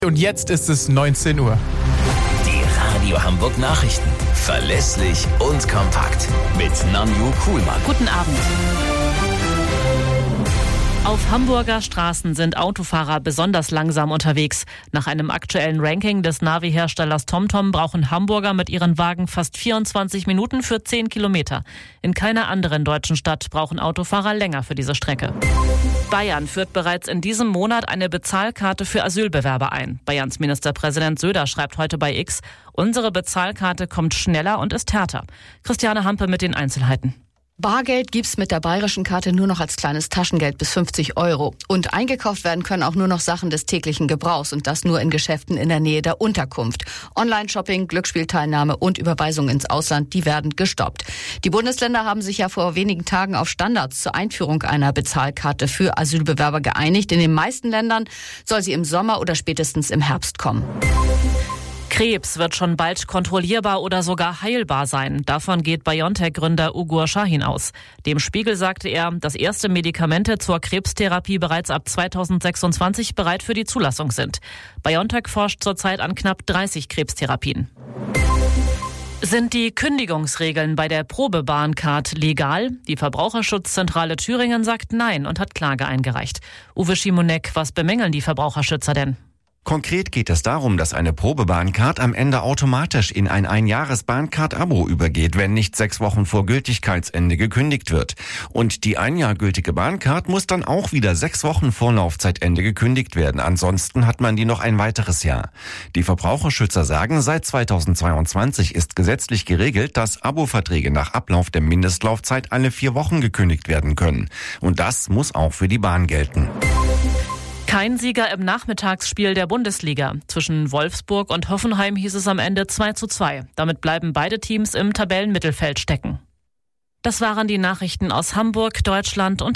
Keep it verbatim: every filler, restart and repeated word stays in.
Und jetzt ist es neunzehn Uhr. Die Radio Hamburg Nachrichten. Verlässlich und kompakt. Mit Nanju Kuhlmann. Guten Abend. Auf Hamburger Straßen sind Autofahrer besonders langsam unterwegs. Nach einem aktuellen Ranking des Navi-Herstellers TomTom brauchen Hamburger mit ihren Wagen fast vierundzwanzig Minuten für zehn Kilometer. In keiner anderen deutschen Stadt brauchen Autofahrer länger für diese Strecke. Bayern führt bereits in diesem Monat eine Bezahlkarte für Asylbewerber ein. Bayerns Ministerpräsident Söder schreibt heute bei X, unsere Bezahlkarte kommt schneller und ist härter. Christiane Hampe mit den Einzelheiten. Bargeld gibt's mit der bayerischen Karte nur noch als kleines Taschengeld bis fünfzig Euro. Und eingekauft werden können auch nur noch Sachen des täglichen Gebrauchs und das nur in Geschäften in der Nähe der Unterkunft. Online-Shopping, Glücksspielteilnahme und Überweisung ins Ausland, die werden gestoppt. Die Bundesländer haben sich ja vor wenigen Tagen auf Standards zur Einführung einer Bezahlkarte für Asylbewerber geeinigt. In den meisten Ländern soll sie im Sommer oder spätestens im Herbst kommen. Krebs wird schon bald kontrollierbar oder sogar heilbar sein. Davon geht BioNTech-Gründer Ugur Sahin aus. Dem Spiegel sagte er, dass erste Medikamente zur Krebstherapie bereits ab zweitausendsechsundzwanzig bereit für die Zulassung sind. BioNTech forscht zurzeit an knapp dreißig Krebstherapien. Sind die Kündigungsregeln bei der Probebahncard legal? Die Verbraucherschutzzentrale Thüringen sagt nein und hat Klage eingereicht. Uwe Schimonek, was bemängeln die Verbraucherschützer denn? Konkret geht es darum, dass eine Probebahncard am Ende automatisch in ein Einjahres-Bahncard-Abo übergeht, wenn nicht sechs Wochen vor Gültigkeitsende gekündigt wird. Und die ein Jahr gültige Bahncard muss dann auch wieder sechs Wochen vor Laufzeitende gekündigt werden. Ansonsten hat man die noch ein weiteres Jahr. Die Verbraucherschützer sagen, seit zweitausendzweiundzwanzig ist gesetzlich geregelt, dass Abo-Verträge nach Ablauf der Mindestlaufzeit alle vier Wochen gekündigt werden können. Und das muss auch für die Bahn gelten. Kein Sieger im Nachmittagsspiel der Bundesliga. Zwischen Wolfsburg und Hoffenheim hieß es am Ende zwei zu zwei. Damit bleiben beide Teams im Tabellenmittelfeld stecken. Das waren die Nachrichten aus Hamburg, Deutschland und